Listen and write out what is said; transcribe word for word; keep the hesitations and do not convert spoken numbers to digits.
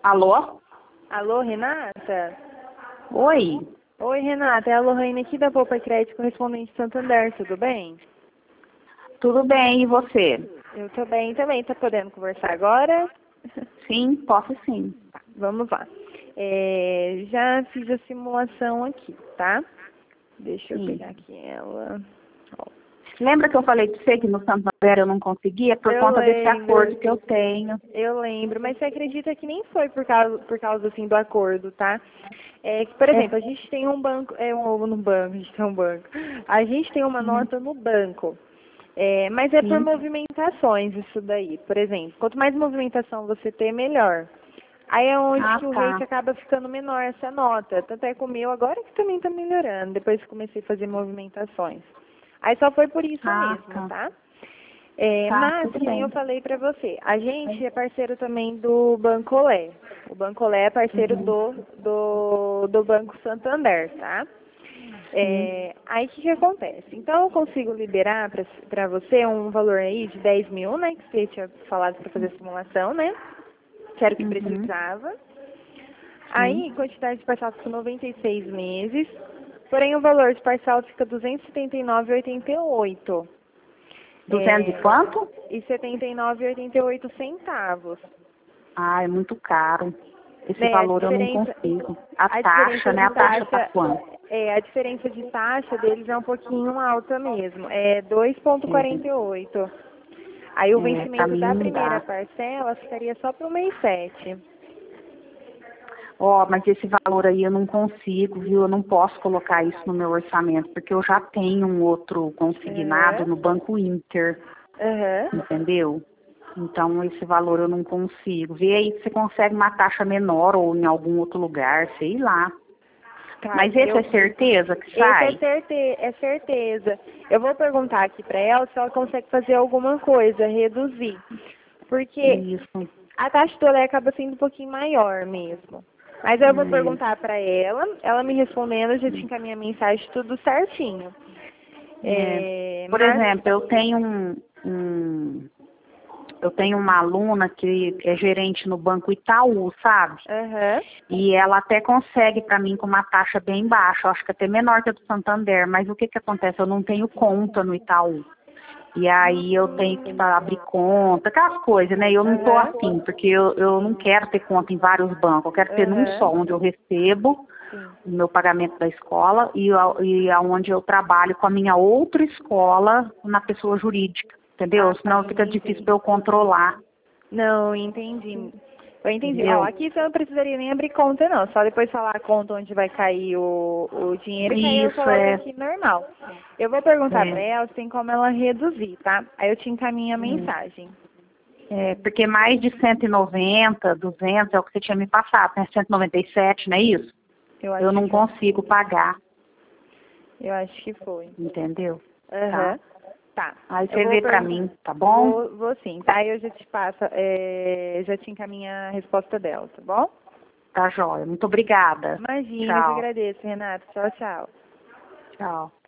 Alô? Alô, Renata? Oi. Oi, Renata. É a Lohane aqui da Poupa Crédito Correspondente Santander, tudo bem? Tudo bem, e você? Eu tô bem também. Tá podendo conversar agora? Sim, posso sim. Tá, vamos lá. É, já fiz a simulação aqui, tá? Deixa eu Sim. pegar aqui ela. Ó, Lembra que eu falei de você que no Santander eu não conseguia por eu conta desse lembro, acordo que eu tenho? eu lembro, mas você acredita que nem foi por causa, por causa assim, do acordo, tá? É que, por É, exemplo, a gente tem um banco, é um no banco, a gente tem um banco. A gente tem uma hum, nota no banco. É, mas é por sim. movimentações isso daí. Por exemplo, quanto mais movimentação você ter, melhor. Aí é onde Ah, que o tá. rate acaba ficando menor essa nota. Tanto é que o meu agora que também está melhorando, depois que comecei a fazer movimentações. Aí só foi por isso Ah, mesmo, tá. tá? É, Tá, mas, tudo que nem eu bem. falei pra você, a gente é parceiro também do Bancolé. O Bancolé é parceiro Uhum, do, do, do Banco Santander, tá? sim. É, aí o que, que acontece? Então eu consigo liberar para você um valor aí de dez mil, né? Que você tinha falado para fazer a simulação, né? Que era o que Uhum, precisava. sim. Aí, quantidade de parcela fica noventa e seis meses, porém o valor de parcela fica duzentos e setenta e nove vírgula oitenta e oito. Duzentos e É, quanto? e setenta e nove vírgula oitenta e oito centavos. Ah, é muito caro. Esse Né, a valor eu não diferença, consigo. A a taxa, diferença né? de A taxa tá taxa, quanto? é, a diferença de taxa deles é um pouquinho alta mesmo, é dois vírgula quarenta e oito. Aí o É, é, pra vencimento mim da não primeira dá. parcela ficaria só para o mês sete. Ó, mas esse valor aí eu não consigo, viu? Eu não posso colocar isso no meu orçamento, porque eu já tenho um outro consignado Aham, no Banco Inter, aham. entendeu? Então esse valor eu não consigo. Vê aí se você consegue uma taxa menor ou em algum outro lugar, sei lá. Tá, Mas esse eu, é certeza que esse é, sai? certe, é certeza. Eu vou perguntar aqui para ela se ela consegue fazer alguma coisa, reduzir. Porque Isso, a taxa do Olé acaba sendo um pouquinho maior mesmo. Mas eu vou né? perguntar para ela, ela me respondendo, eu já te encaminho a mensagem tudo certinho. É. É, Por mas, exemplo, eu tenho um, um eu tenho uma aluna que é gerente no Banco Itaú, sabe? aham, E ela até consegue para mim com uma taxa bem baixa, eu acho que até menor que a do Santander, mas o que que acontece? Eu não tenho conta no Itaú. E aí eu tenho que fa- abrir conta, aquelas coisas, né? E eu não tô aham, assim, porque eu, eu não quero ter conta em vários bancos, eu quero ter num aham, só, onde eu recebo sim. o meu pagamento da escola e, a- e aonde eu trabalho com a minha outra escola na pessoa jurídica, entendeu? Ah, tá, Senão fica difícil entendi. para eu controlar, Não, entendi. Eu entendi. Ó, entendeu? aqui você não precisaria nem abrir conta, não. Só depois falar a conta onde vai cair o, o dinheiro, que aí eu Isso coloco é, aqui normal. Eu vou perguntar pra é, ela se tem como ela reduzir, tá? Aí eu te encaminho a é. mensagem. É, porque mais de cento e noventa, duzentos é o que você tinha me passado, né? cento e noventa e sete, não é isso? Eu Eu acho não que eu, consigo pagar, eu acho que foi. entendeu? Tá. Aham. Tá. Aí Eu você vou vê pra perguntar. mim, tá bom? Vou, vou sim, tá? Eu já te passo, é, já te encaminho a resposta dela, tá bom? Tá joia. Muito obrigada. Imagina, eu que Tchau. agradeço, Renata. Tchau, tchau. Tchau.